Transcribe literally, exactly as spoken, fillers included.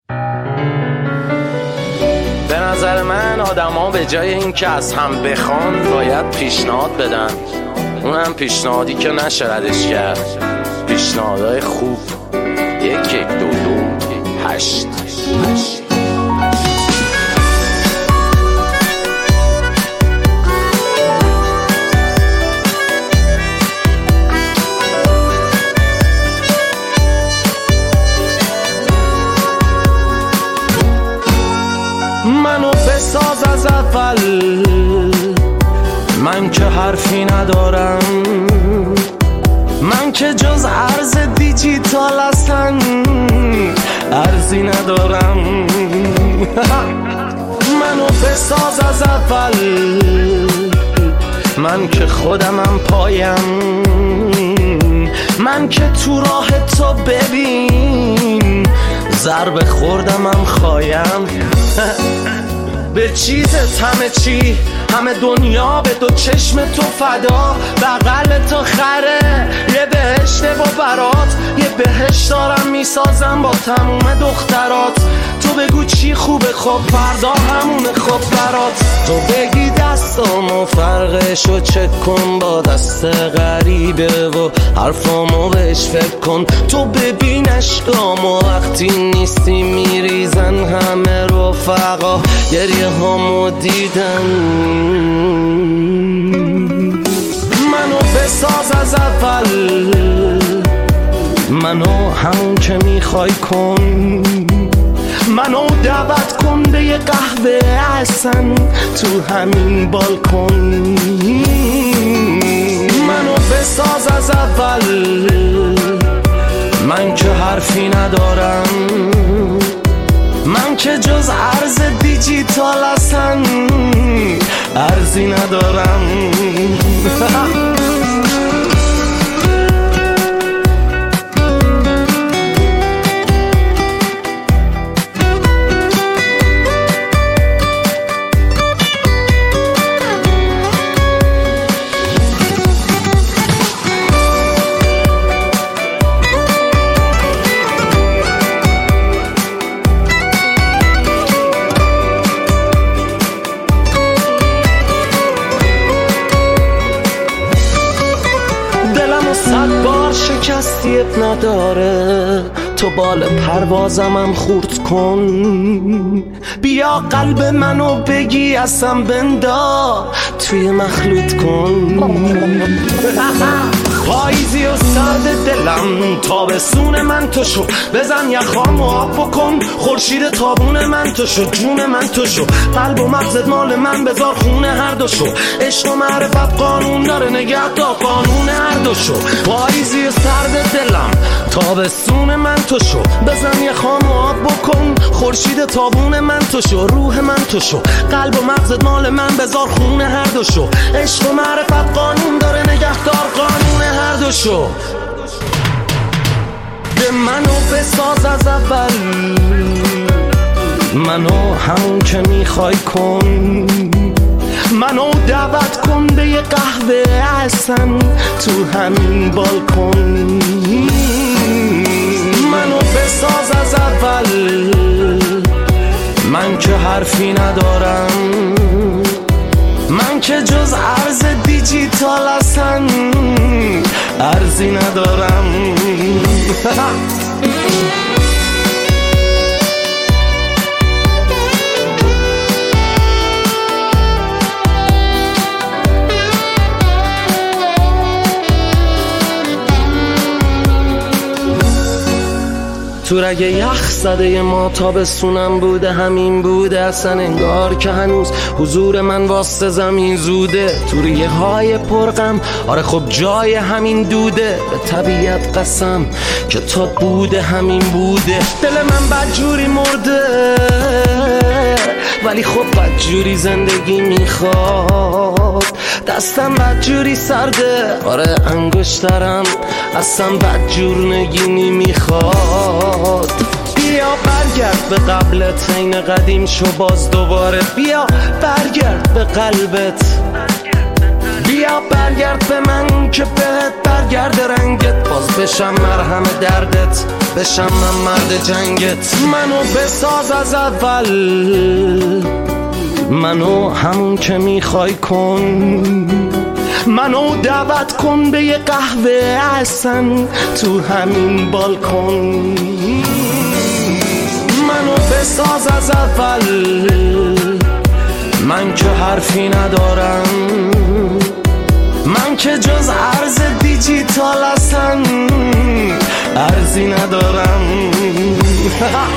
به نظر من آدما به جای این که از هم بخوان باید پیشنهاد بدن، اونم پیشنهادی که نشه ردش کرد. پیشنهادهای خوب یک یک دو دو هشت هشت. منو بساز از اول، من که حرفی ندارم، من که جز ارز دیجیتال هستن ارزی ندارم. منو بساز از اول، من که خودمم پایم، من که تو راه تو ببین ضربه خوردمم خایم. به چیزت همه چی، همه دنیا به دو چشم تو فدا، بغل تو خره یه بهشت و برات، یه بهشت دارم میسازم با تموم دخترات. تو بگو چی خوبه خب فردا همونه خب برات، تو بگی دستامو فرقشو چک کن با دست غریبه و حرفامو بهش فکر کن. تو ببین عشقامو وقتی نیستی میریزن همه رفقا، گریه هامو دیدن. منو بساز از اول، منو همون که میخوای کن، منو دعوت کن به یه قهوه احسن تو همین بالکن. منو بساز از اول، من که حرفی ندارم، من که جز ارز دیجیتال هستن ارزی ندارم. صد بار شکستی اب نداره، تو بال پروازمم خورد کن. بیا قلب منو بگی اصلا بندا توی مخلوط کن. پاییزی و سرد دلم تابستون من تو شو، بزن یخامو آب بکن خورشید تابون من تو شو، جون من تو شو، قلب و مغزت مال من بذار خونه هر دو شو. عشق و معرفت قانون داره نگه تا قانون هر دو شو. پاییزی و سرد دلم تابستون من تو شو، بزن یخامو آب بکن خورشید تابون من تو شو، روح من تو شو، قلب و مغزت مال من بذار خونه هر دو شو. عشق و معرفت قانون داره نگهدار قانون هر دو شو. به منو بساز از اول، منو همون که میخوای کن، منو دعوت کن به یه قهوه احسن تو همین بالکن. منو بساز از اول، من که حرفی ندارم، من که جز ارز دیجیتال هستن ارزی ندارم. تو رگ یخ زده ما تابستونم بوده، همین بوده اصلا انگار که هنوز حضور من واسه زمین زوده. تو ریه های پرغم آره خب جای همین دوده، به طبیعت قسم که تا بوده همین بوده. دل من بدجوری مرده ولی خب بدجوری زندگی میخواد، دستم بدجوری سرده آره انگشترم اصلا بدجور نگینی میخواد. بیا برگرد به قبلت عین قدیم شو باز دوباره، بیا برگرد به قلبت، بیا برگرد به من که بهت برگرد رنگت، باز بشم مرهم دردت. بشم من مرد جنگت. منو بساز از اول، منو همون که میخوای کن، منو دعوت کن به یه قهوه احسن تو همین بالکن. منو بساز از اول، من که حرفی ندارم، من که جز ارز دیجیتال اصلا ارزی ندارم.